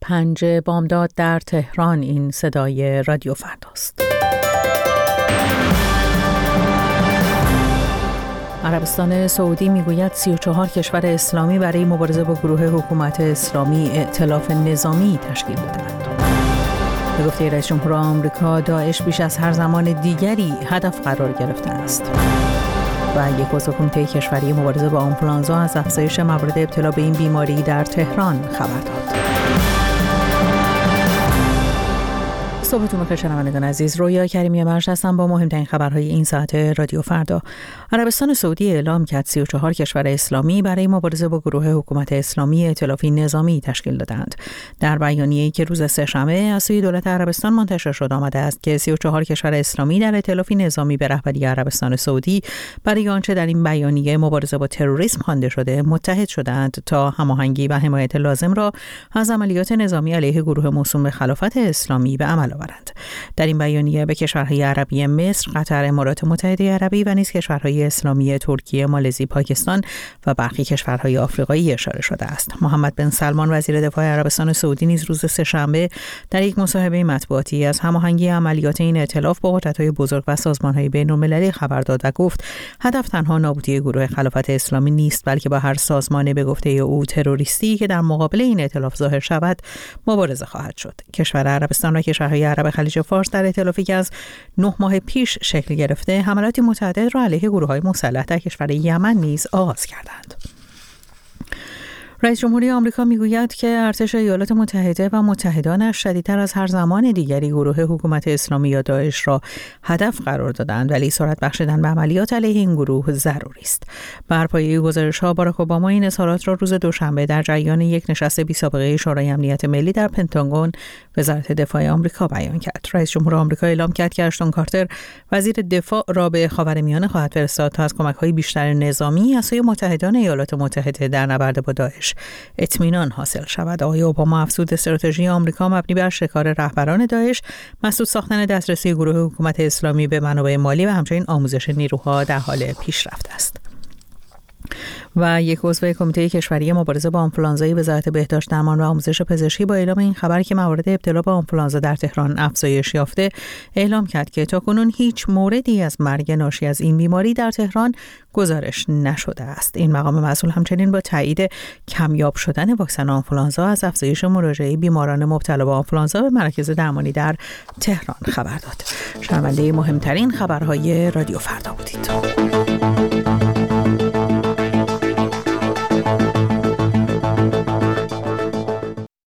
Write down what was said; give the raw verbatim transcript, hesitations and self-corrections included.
پنج بامداد در تهران. این صدای رادیو فرداست. عربستان سعودی میگوید سی و چهار کشور اسلامی برای مبارزه با گروه حکومت اسلامی ائتلاف نظامی تشکیل دادند. به گفته رئیس جمهور آمریکا، داعش بیش از هر زمان دیگری هدف قرار گرفته است. و یک عضو کمیته کشوری مبارزه با آنفولانزا از افزایش موارد ابتلا به این بیماری در تهران خبر داد. صبحتون بخیر شنوندگان عزیز. رویا کریمی مرج هستم با مهمترین خبرهای این ساعت رادیو فردا. عربستان سعودی اعلام کرد سی و چهار کشور اسلامی برای مبارزه با گروه حکومت اسلامی ائتلاف نظامی تشکیل دادند. در بیانیه‌ای که روز سه‌شنبه از سوی دولت عربستان منتشر شد آمده است که سی و چهار کشور اسلامی در ائتلاف نظامی به رهبری عربستان سعودی برای آنچه در این بیانیه مبارزه با تروریسم خوانده شده متحد شدند تا هماهنگی و حمایت لازم را از عملیات نظامی علیه گروه موسوم به خلافت اسلامی به عمل آورند. در این بیانیه به کشورهای عربی مصر، قطر، امارات متحده عربی و نیز کشورهای اسلامی ترکیه، مالزی، پاکستان و برخی کشورهای آفریقایی اشاره شده است. محمد بن سلمان وزیر دفاع عربستان سعودی نیز روز سه‌شنبه در یک مصاحبه مطبوعاتی از هماهنگی عملیات این ائتلاف با قدرت‌های بزرگ و سازمان‌های بین‌المللی خبر داد و گفت هدف تنها نابودی گروه خلافت اسلامی نیست، بلکه با هر سازمان به گفته او تروریستی که در مقابل این ائتلاف ظاهر شود مبارزه خواهد شد. کشور عربستان و کشورهای عرب خلیج فارس در ائتلافی که از نه ماه پیش شکل گرفته حملاتی متعدد را علیه گروه‌های مسلح در کشور یمن نیز آغاز کردند. رئیس جمهوری آمریکا میگوید که ارتش ایالات متحده و متحدانش شدیدتر از هر زمان دیگری گروه حکومت اسلامی یا داعش را هدف قرار دادند، ولی سرعت بخشیدن به عملیات علیه این گروه ضروری است. بر پایه گزارش‌ها باراک اوباما این اظهارات را روز دوشنبه در جریان یک نشست بی‌سابقه شورای امنیت ملی در پنتاگون وزارت دفاع آمریکا بیان کرد. رئیس جمهور آمریکا اعلام کرد که اشتون کارتر وزیر دفاع را به خاورمیانه خواهد فرستاد تا از کمک‌های بیشتر نظامی از سوی متحدان ایالات متحده در نبرد با داعش اطمینان حاصل شود. آقای اوباما افزود استراتژی آمریکا مبنی بر شکار رهبران داعش، مسدود ساختن دسترسی گروه حکومت اسلامی به منابع مالی و همچنین آموزش نیروها در حال پیشرفت است. و یک عضو کمیته کشوری مبارزه با آنفولانزای وزارت بهداشت، درمان و آموزش پزشکی با اعلام این خبر که موارد ابتلا به آنفولانزا در تهران افزایش یافته، اعلام کرد که تاکنون هیچ موردی از مرگ ناشی از این بیماری در تهران گزارش نشده است. این مقام مسئول همچنین با تایید کمیاب شدن واکسن آنفولانزا از افزایش مراجعه بیماران مبتلا به آنفولانزا به مراکز درمانی در تهران خبر داد. شنونده مهمترین خبرهای رادیو فردا بودید.